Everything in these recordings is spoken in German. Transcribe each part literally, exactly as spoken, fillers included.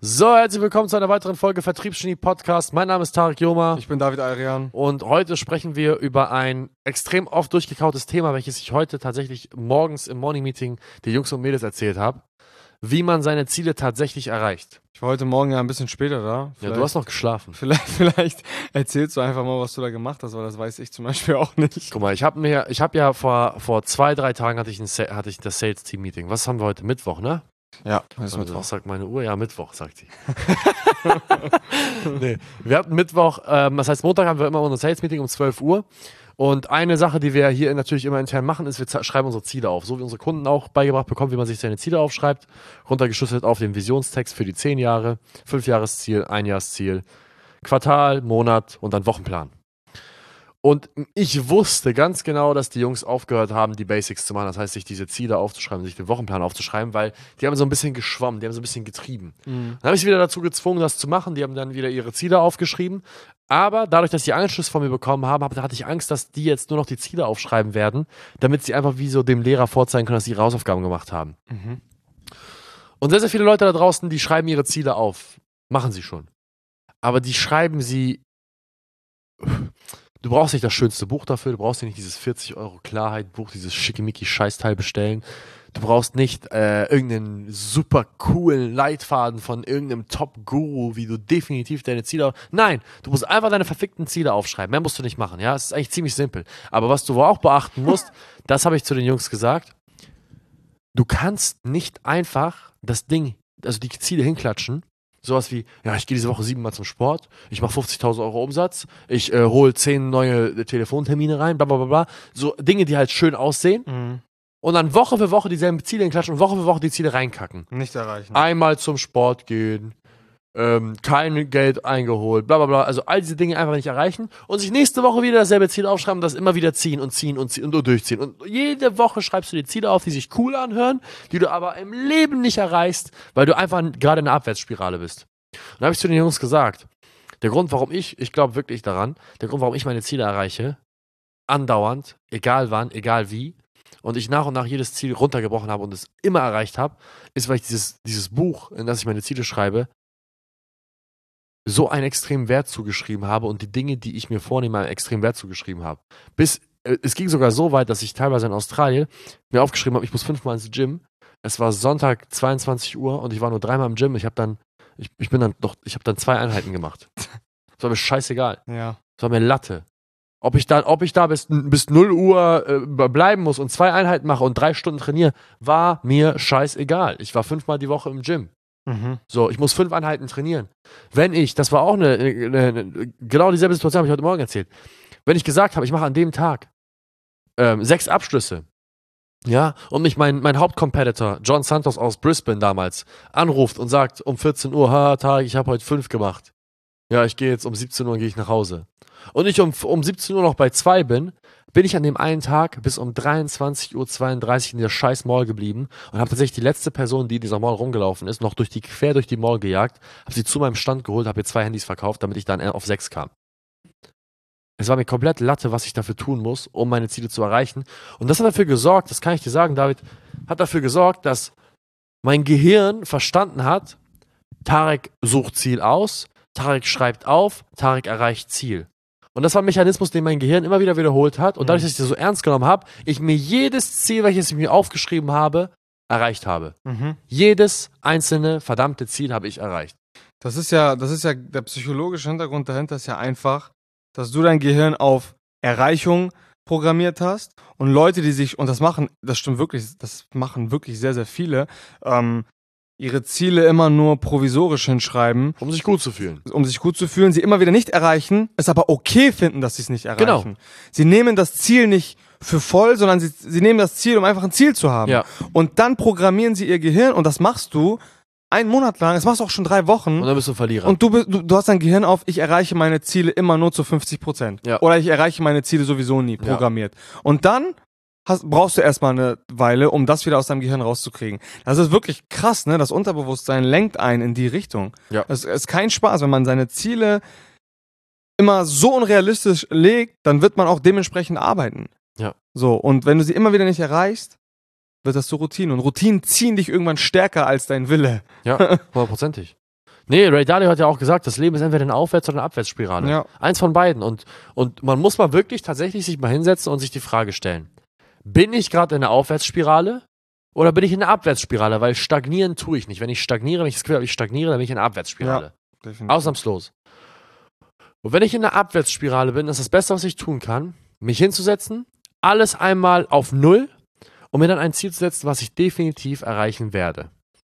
So, herzlich willkommen zu einer weiteren Folge Vertriebsgenie Podcast. Mein Name ist Tarek Joma. Ich bin David Ayrian. Und heute sprechen wir über ein extrem oft durchgekautes Thema, welches ich heute tatsächlich morgens im Morning Meeting den Jungs und Mädels erzählt habe. Wie man seine Ziele tatsächlich erreicht. Ich war heute Morgen ja ein bisschen später da. Vielleicht, ja, du hast noch geschlafen. Vielleicht, vielleicht erzählst du einfach mal, was du da gemacht hast, weil das weiß ich zum Beispiel auch nicht. Guck mal, ich habe mir, ich habe ja vor, vor zwei, drei Tagen hatte ich, ein, hatte ich das Sales-Team-Meeting. Was haben wir heute? Mittwoch, ne? Ja, das ist Mittwoch. Was sagt meine Uhr? Ja, Mittwoch, sagt sie. Nee, wir hatten Mittwoch, ähm, das heißt Montag haben wir immer unser Sales-Meeting um zwölf Uhr. Und eine Sache, die wir hier natürlich immer intern machen, ist, wir schreiben unsere Ziele auf. So wie unsere Kunden auch beigebracht bekommen, wie man sich seine Ziele aufschreibt. Runtergeschlüsselt auf den Visionstext für die zehn Jahre, Fünfjahresziel, Einjahresziel, Quartal, Monat und dann Wochenplan. Und ich wusste ganz genau, dass die Jungs aufgehört haben, die Basics zu machen. Das heißt, sich diese Ziele aufzuschreiben, sich den Wochenplan aufzuschreiben, weil die haben so ein bisschen geschwommen, die haben so ein bisschen getrieben. Mhm. Dann habe ich sie wieder dazu gezwungen, das zu machen. Die haben dann wieder ihre Ziele aufgeschrieben. Aber dadurch, dass sie Anschluss von mir bekommen haben, hatte ich Angst, dass die jetzt nur noch die Ziele aufschreiben werden, damit sie einfach wie so dem Lehrer vorzeigen können, dass sie ihre Hausaufgaben gemacht haben. Mhm. Und sehr, sehr viele Leute da draußen, die schreiben ihre Ziele auf. Machen sie schon. Aber die schreiben sie... Du brauchst nicht das schönste Buch dafür, du brauchst nicht dieses vierzig Euro Klarheit-Buch, dieses schickimicki-Scheißteil bestellen. Du brauchst nicht äh, irgendeinen super coolen Leitfaden von irgendeinem Top-Guru, wie du definitiv deine Ziele... Nein, du musst einfach deine verfickten Ziele aufschreiben. Mehr musst du nicht machen, ja? Es ist eigentlich ziemlich simpel. Aber was du auch beachten musst, das habe ich zu den Jungs gesagt, du kannst nicht einfach das Ding, also die Ziele hinklatschen. Sowas wie, ja, ich gehe diese Woche siebenmal zum Sport, ich mache fünfzigtausend Euro Umsatz, ich äh, hole zehn neue Telefontermine rein, bla bla bla bla. So Dinge, die halt schön aussehen. Mhm. Und dann Woche für Woche dieselben Ziele hinklatschen und Woche für Woche die Ziele reinkacken. Nicht erreichen. Einmal zum Sport gehen, ähm, kein Geld eingeholt, bla bla bla. Also all diese Dinge einfach nicht erreichen und sich nächste Woche wieder dasselbe Ziel aufschreiben und das immer wieder ziehen und ziehen und ziehen und durchziehen. Und jede Woche schreibst du die Ziele auf, die sich cool anhören, die du aber im Leben nicht erreichst, weil du einfach gerade in einer Abwärtsspirale bist. Und da habe ich zu den Jungs gesagt, der Grund, warum ich, ich glaube wirklich daran, der Grund, warum ich meine Ziele erreiche, andauernd, egal wann, egal wie, und ich nach und nach jedes Ziel runtergebrochen habe und es immer erreicht habe, ist, weil ich dieses, dieses Buch, in das ich meine Ziele schreibe, so einen extremen Wert zugeschrieben habe und die Dinge, die ich mir vornehme, einen extremen Wert zugeschrieben habe. Bis, äh, es ging sogar so weit, dass ich teilweise in Australien mir aufgeschrieben habe, ich muss fünfmal ins Gym. Es war Sonntag zweiundzwanzig Uhr und ich war nur dreimal im Gym. Ich habe dann, ich, ich bin dann doch, ich habe dann zwei Einheiten gemacht. Das war mir scheißegal. Ja. Das war mir Latte. Ob ich da, ob ich da bis, bis null Uhr äh, bleiben muss und zwei Einheiten mache und drei Stunden trainiere, war mir scheißegal. Ich war fünfmal die Woche im Gym. Mhm. So, ich muss fünf Einheiten trainieren. Wenn ich, das war auch eine, eine, eine genau dieselbe Situation, habe ich heute Morgen erzählt. Wenn ich gesagt habe, ich mache an dem Tag ähm, sechs Abschlüsse, ja, und mich mein, mein Hauptcompetitor, John Santos aus Brisbane damals, anruft und sagt um vierzehn Uhr, ha, Tag, ich habe heute fünf gemacht. Ja, ich gehe jetzt um siebzehn Uhr gehe ich nach Hause. Und ich um, um siebzehn Uhr noch bei zwei bin, bin ich an dem einen Tag bis um dreiundzwanzig Uhr zweiunddreißig in der scheiß Mall geblieben und habe tatsächlich die letzte Person, die in dieser Mall rumgelaufen ist, noch durch die, quer durch die Mall gejagt, habe sie zu meinem Stand geholt, habe ihr zwei Handys verkauft, damit ich dann auf sechs kam. Es war mir komplett Latte, was ich dafür tun muss, um meine Ziele zu erreichen. Und das hat dafür gesorgt, das kann ich dir sagen, David, hat dafür gesorgt, dass mein Gehirn verstanden hat, Tarek sucht Ziel aus, Tarek schreibt auf, Tarek erreicht Ziel. Und das war ein Mechanismus, den mein Gehirn immer wieder wiederholt hat. Und dadurch, dass ich das so ernst genommen habe, ich mir jedes Ziel, welches ich mir aufgeschrieben habe, erreicht habe. Mhm. Jedes einzelne verdammte Ziel habe ich erreicht. Das ist ja, das ist ja der psychologische Hintergrund dahinter ist ja einfach, dass du dein Gehirn auf Erreichung programmiert hast und Leute, die sich, und das machen, das stimmt wirklich, das machen wirklich sehr, sehr viele, ähm, ihre Ziele immer nur provisorisch hinschreiben. Um sich gut zu fühlen. Um sich gut zu fühlen, sie immer wieder nicht erreichen, es aber okay finden, dass sie es nicht erreichen. Genau. Sie nehmen das Ziel nicht für voll, sondern sie, sie nehmen das Ziel, um einfach ein Ziel zu haben. Ja. Und dann programmieren sie ihr Gehirn und das machst du einen Monat lang, das machst du auch schon drei Wochen. Und dann bist du Verlierer. Und du, du, du hast dein Gehirn auf, ich erreiche meine Ziele immer nur zu fünfzig Prozent. Ja. Oder ich erreiche meine Ziele sowieso nie, programmiert. Ja. Und dann hast, brauchst du erstmal eine Weile, um das wieder aus deinem Gehirn rauszukriegen. Das ist wirklich krass, ne? Das Unterbewusstsein lenkt einen in die Richtung. Ja. Es ist kein Spaß, wenn man seine Ziele immer so unrealistisch legt, dann wird man auch dementsprechend arbeiten. Ja. So, und wenn du sie immer wieder nicht erreichst, wird das zur Routine. Und Routinen ziehen dich irgendwann stärker als dein Wille. Ja, hundertprozentig. Nee, Ray Dalio hat ja auch gesagt, das Leben ist entweder eine Aufwärts- oder eine Abwärtsspirale. Ja. Eins von beiden. Und, und man muss mal wirklich tatsächlich sich mal hinsetzen und sich die Frage stellen, bin ich gerade in einer Aufwärtsspirale oder bin ich in einer Abwärtsspirale? Weil stagnieren tue ich nicht. Wenn ich stagniere, wenn ich das Gefühl habe, ich stagniere, dann bin ich in einer Abwärtsspirale. Ja, definitiv. Ausnahmslos. Und wenn ich in einer Abwärtsspirale bin, ist das Beste, was ich tun kann, mich hinzusetzen, alles einmal auf Null und mir dann ein Ziel zu setzen, was ich definitiv erreichen werde.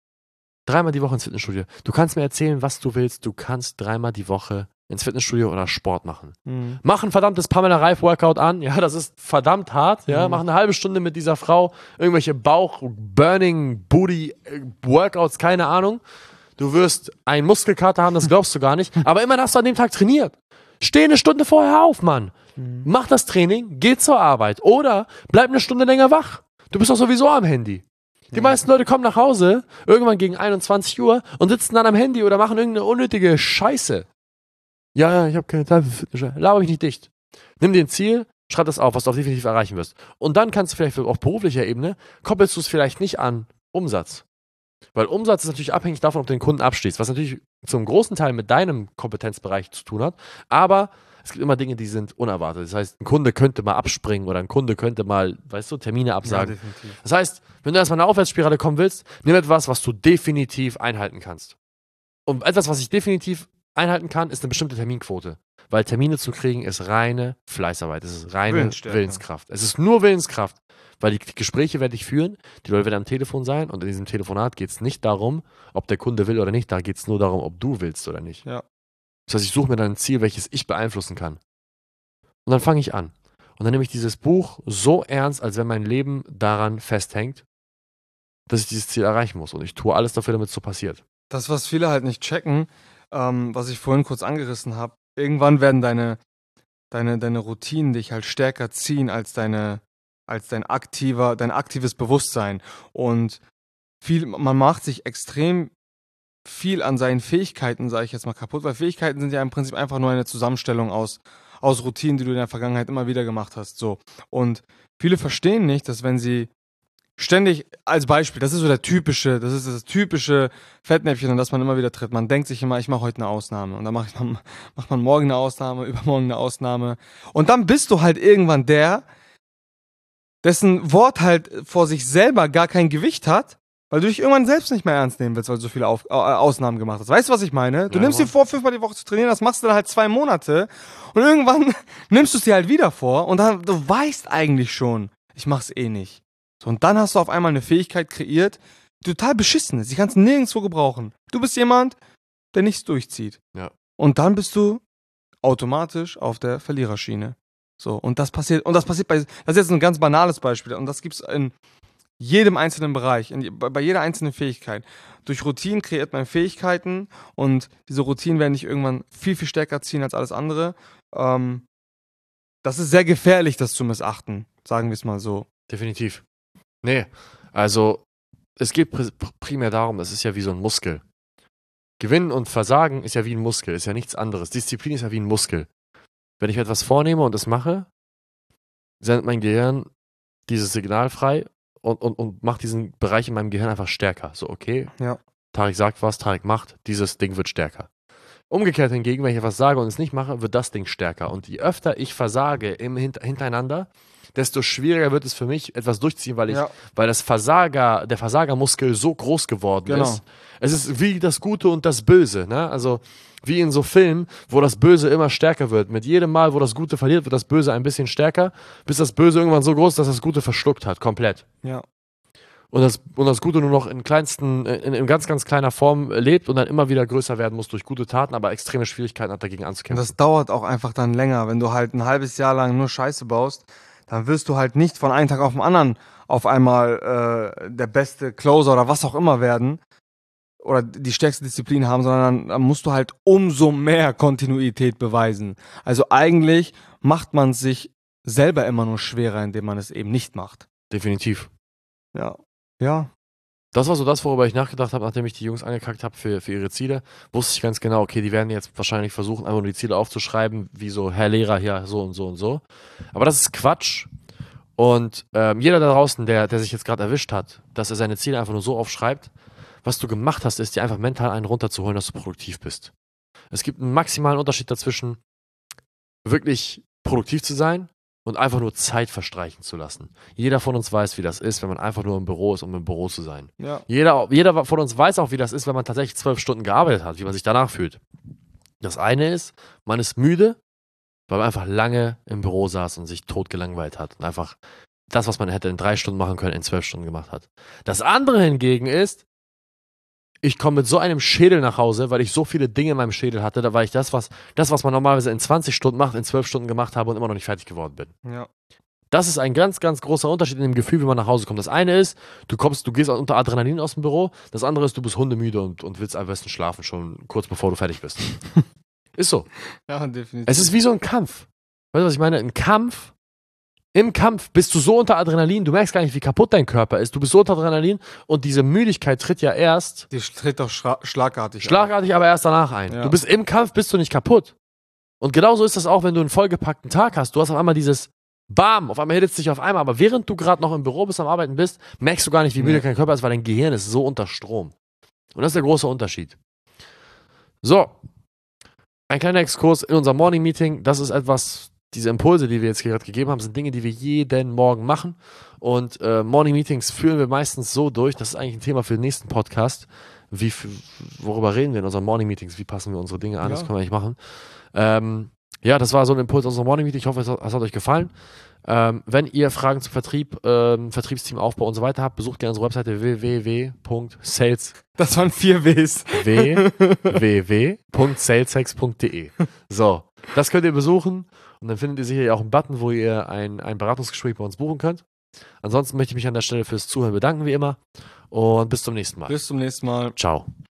Dreimal die Woche ins Fitnessstudio. Du kannst mir erzählen, was du willst. Du kannst dreimal die Woche ins Fitnessstudio oder Sport machen. Mhm. Mach ein verdammtes Pamela Reif Workout an. Ja, das ist verdammt hart. Ja, Mhm. mach eine halbe Stunde mit dieser Frau irgendwelche Bauch, Burning, Booty äh, Workouts, keine Ahnung. Du wirst einen Muskelkater haben, das glaubst du gar nicht. Aber immerhin hast du an dem Tag trainiert. Steh eine Stunde vorher auf, Mann. Mhm. Mach das Training, geh zur Arbeit. Oder bleib eine Stunde länger wach. Du bist doch sowieso am Handy. Die meisten Leute kommen nach Hause, irgendwann gegen einundzwanzig Uhr und sitzen dann am Handy oder machen irgendeine unnötige Scheiße. Ja, ja, ich habe keine Zeit für Fitness. Laber mich nicht dicht. Nimm dir ein Ziel, schreib das auf, was du auch definitiv erreichen wirst. Und dann kannst du vielleicht auf beruflicher Ebene, koppelst du es vielleicht nicht an Umsatz. Weil Umsatz ist natürlich abhängig davon, ob du den Kunden abschließt, was natürlich zum großen Teil mit deinem Kompetenzbereich zu tun hat. Aber es gibt immer Dinge, die sind unerwartet. Das heißt, ein Kunde könnte mal abspringen oder ein Kunde könnte mal, weißt du, Termine absagen. Ja, definitiv. Das heißt, wenn du erstmal in eine Aufwärtsspirale kommen willst, nimm etwas, was du definitiv einhalten kannst. Und etwas, was ich definitiv einhalten kann, ist eine bestimmte Terminquote. Weil Termine zu kriegen, ist reine Fleißarbeit. Es ist reine Willensstärke. Willenskraft. Es ist nur Willenskraft. Weil die Gespräche werde ich führen, die Leute werden am Telefon sein und in diesem Telefonat geht es nicht darum, ob der Kunde will oder nicht, da geht es nur darum, ob du willst oder nicht. Ja. Das heißt, ich suche mir dann ein Ziel, welches ich beeinflussen kann. Und dann fange ich an. Und dann nehme ich dieses Buch so ernst, als wenn mein Leben daran festhängt, dass ich dieses Ziel erreichen muss. Und ich tue alles dafür, damit es so passiert. Das, was viele halt nicht checken, ähm, was ich vorhin kurz angerissen habe, irgendwann werden deine, deine, deine Routinen dich halt stärker ziehen als deine, als dein aktiver, dein aktives Bewusstsein. Und viel, man macht sich extrem viel an seinen Fähigkeiten, sage ich jetzt mal, kaputt, weil Fähigkeiten sind ja im Prinzip einfach nur eine Zusammenstellung aus, aus Routinen, die du in der Vergangenheit immer wieder gemacht hast. So. Und viele verstehen nicht, dass wenn sie ständig, als Beispiel, das ist so der typische, das ist das typische Fettnäpfchen, an das man immer wieder tritt. Man denkt sich immer, ich mache heute eine Ausnahme. Und dann macht man, macht man morgen eine Ausnahme, übermorgen eine Ausnahme. Und dann bist du halt irgendwann der, dessen Wort halt vor sich selber gar kein Gewicht hat, weil du dich irgendwann selbst nicht mehr ernst nehmen willst, weil du so viele Auf, äh, Ausnahmen gemacht hast. Weißt du, was ich meine? Du Ja, nimmst dir vor, fünfmal die Woche zu trainieren, das machst du dann halt zwei Monate und irgendwann nimmst du es dir halt wieder vor und dann, du weißt eigentlich schon, ich mach's eh nicht. So, und dann hast du auf einmal eine Fähigkeit kreiert, die total beschissen ist. Die kannst du nirgendwo gebrauchen. Du bist jemand, der nichts durchzieht. Ja. Und dann bist du automatisch auf der Verliererschiene. So, und das passiert, und das passiert bei, das ist jetzt ein ganz banales Beispiel, und das gibt's in jedem einzelnen Bereich, in, bei, bei jeder einzelnen Fähigkeit. Durch Routinen kreiert man Fähigkeiten und diese Routinen werden dich irgendwann viel, viel stärker ziehen als alles andere. Ähm, das ist sehr gefährlich, das zu missachten, sagen wir es mal so. Definitiv. Nee, also es geht pr- primär darum, das ist ja wie so ein Muskel. Gewinnen und Versagen ist ja wie ein Muskel, ist ja nichts anderes. Disziplin ist ja wie ein Muskel. Wenn ich mir etwas vornehme und das mache, sendet mein Gehirn dieses Signal frei und, und, und macht diesen Bereich in meinem Gehirn einfach stärker. So, okay, Ja. Tarek sagt was, Tarek macht, dieses Ding wird stärker. Umgekehrt hingegen, wenn ich etwas sage und es nicht mache, wird das Ding stärker. Und je öfter ich versage im Hint- hintereinander, desto schwieriger wird es für mich, etwas durchziehen, weil ich, Ja. weil das Versager, der Versagermuskel so groß geworden Genau. ist. Es ist wie das Gute und das Böse, ne? Also wie in so Filmen, wo das Böse immer stärker wird. Mit jedem Mal, wo das Gute verliert, wird das Böse ein bisschen stärker, bis das Böse irgendwann so groß ist, dass das Gute verschluckt hat, komplett. Ja. Und das, und das Gute nur noch in kleinsten, in, in ganz, ganz kleiner Form lebt und dann immer wieder größer werden muss durch gute Taten, aber extreme Schwierigkeiten hat, dagegen Und anzukämpfen. das dauert auch einfach dann länger. Wenn du halt ein halbes Jahr lang nur Scheiße baust, dann wirst du halt nicht von einem Tag auf den anderen auf einmal äh, der beste Closer oder was auch immer werden oder die stärkste Disziplin haben, sondern dann, dann musst du halt umso mehr Kontinuität beweisen. Also eigentlich macht man es sich selber immer nur schwerer, indem man es eben nicht macht. Definitiv. Ja. Ja. Das war so das, worüber ich nachgedacht habe, nachdem ich die Jungs angekackt habe für, für ihre Ziele. Wusste ich ganz genau, okay, die werden jetzt wahrscheinlich versuchen, einfach nur die Ziele aufzuschreiben, wie so, Herr Lehrer, hier, so und so und so. Aber das ist Quatsch. Und ähm, jeder da draußen, der, der sich jetzt gerade erwischt hat, dass er seine Ziele einfach nur so aufschreibt, was du gemacht hast, ist dir einfach mental einen runterzuholen, dass du produktiv bist. Es gibt einen maximalen Unterschied dazwischen, wirklich produktiv zu sein und einfach nur Zeit verstreichen zu lassen. Jeder von uns weiß, wie das ist, wenn man einfach nur im Büro ist, um im Büro zu sein. Ja. Jeder, jeder von uns weiß auch, wie das ist, wenn man tatsächlich zwölf Stunden gearbeitet hat, wie man sich danach fühlt. Das eine ist, man ist müde, weil man einfach lange im Büro saß und sich totgelangweilt hat und einfach das, was man hätte in drei Stunden machen können, in zwölf Stunden gemacht hat. Das andere hingegen ist, ich komme mit so einem Schädel nach Hause, weil ich so viele Dinge in meinem Schädel hatte, da war ich das, was, das, was man normalerweise in zwanzig Stunden macht, in zwölf Stunden gemacht habe und immer noch nicht fertig geworden bin. Ja. Das ist ein ganz, ganz großer Unterschied in dem Gefühl, wie man nach Hause kommt. Das eine ist, du kommst, du gehst unter Adrenalin aus dem Büro. Das andere ist, du bist hundemüde und, und willst am besten schlafen, schon kurz bevor du fertig bist. Ist so. Ja, definitiv. Es ist wie so ein Kampf. Weißt du, was ich meine? Ein Kampf. Im Kampf bist du so unter Adrenalin, du merkst gar nicht, wie kaputt dein Körper ist. Du bist so unter Adrenalin und diese Müdigkeit tritt ja erst. Die tritt doch schra- schlagartig Schlagartig, aber erst danach ein. Ja. Du bist im Kampf, bist du nicht kaputt. Und genauso ist das auch, wenn du einen vollgepackten Tag hast. Du hast auf einmal dieses Bam, auf einmal hitzt dich auf einmal, aber während du gerade noch im Büro bist, am Arbeiten bist, merkst du gar nicht, wie müde Nee. dein Körper ist, weil dein Gehirn ist so unter Strom. Und das ist der große Unterschied. So, ein kleiner Exkurs in unser Morning Meeting. Das ist etwas, diese Impulse, die wir jetzt gerade gegeben haben, sind Dinge, die wir jeden Morgen machen. Und äh, Morning Meetings führen wir meistens so durch, das ist eigentlich ein Thema für den nächsten Podcast. Wie, worüber reden wir in unseren Morning Meetings? Wie passen wir unsere Dinge an? Ja. Das können wir eigentlich machen. Ähm, ja, das war so ein Impuls aus unserem Morning Meeting. Ich hoffe, es hat, es hat euch gefallen. Ähm, wenn ihr Fragen zum Vertrieb, ähm, Vertriebsteam, Aufbau und so weiter habt, besucht gerne unsere Webseite w w w punkt sales Das waren vier Ws. w w w punkt saleshex punkt d e. So, das könnt ihr besuchen und dann findet ihr sicherlich auch einen Button, wo ihr ein, ein Beratungsgespräch bei uns buchen könnt. Ansonsten möchte ich mich an der Stelle fürs Zuhören bedanken, wie immer. Und bis zum nächsten Mal. Bis zum nächsten Mal. Ciao.